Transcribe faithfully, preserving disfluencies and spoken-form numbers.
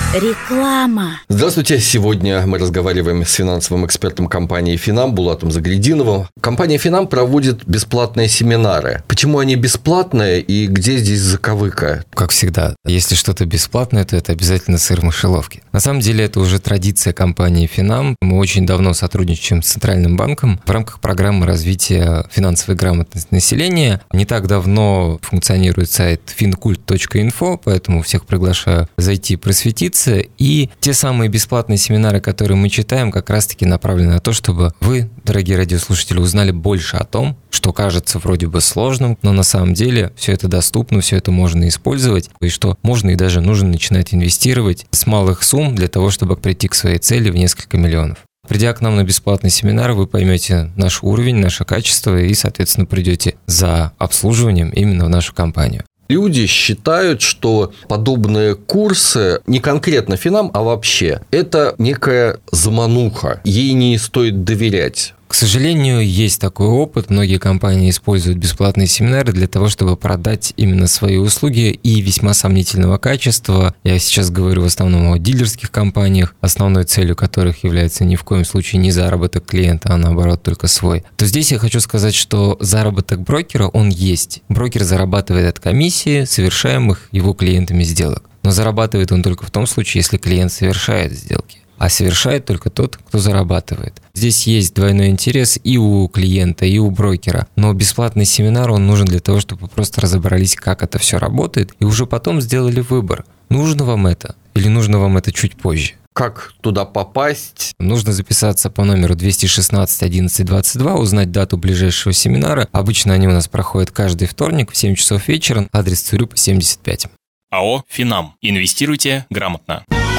Реклама. Здравствуйте. Сегодня мы разговариваем с финансовым экспертом компании «Финам» Булатом Загрядиновым. Компания «Финам» проводит бесплатные семинары. Почему они бесплатные и где здесь заковыка? Как всегда, если что-то бесплатное, то это обязательно сыр в мышеловке. На самом деле это уже традиция компании «Финам». Мы очень давно сотрудничаем с Центральным банком в рамках программы развития финансовой грамотности населения. Не так давно функционирует сайт финкульт точка инфо, поэтому всех приглашаю зайти просветиться. И те самые бесплатные семинары, которые мы читаем, как раз-таки направлены на то, чтобы вы, дорогие радиослушатели, узнали больше о том, что кажется вроде бы сложным, но на самом деле все это доступно, все это можно использовать, и что можно и даже нужно начинать инвестировать с малых сумм для того, чтобы прийти к своей цели в несколько миллионов. Придя к нам на бесплатный семинар, вы поймете наш уровень, наше качество и, соответственно, придете за обслуживанием именно в нашу компанию. Люди считают, что подобные курсы, не конкретно Финам, а вообще, это некая замануха, ей не стоит доверять. К сожалению, есть такой опыт. Многие компании используют бесплатные семинары для того, чтобы продать именно свои услуги и весьма сомнительного качества. Я сейчас говорю в основном о дилерских компаниях, основной целью которых является ни в коем случае не заработок клиента, а наоборот только свой. То здесь я хочу сказать, что заработок брокера, он есть. Брокер зарабатывает от комиссии, совершаемых его клиентами сделок. Но зарабатывает он только в том случае, если клиент совершает сделки. А совершает только тот, кто зарабатывает. Здесь есть двойной интерес и у клиента, и у брокера. Но бесплатный семинар, он нужен для того, чтобы просто разобрались, как это все работает, и уже потом сделали выбор. Нужно вам это или нужно вам это чуть позже? Как туда попасть? Нужно записаться по номеру двести шестнадцать одиннадцать двадцать два, узнать дату ближайшего семинара. Обычно они у нас проходят каждый вторник в семь часов вечера. Адрес Цюрюпа, семьдесят пять. АО «Финам». Инвестируйте грамотно.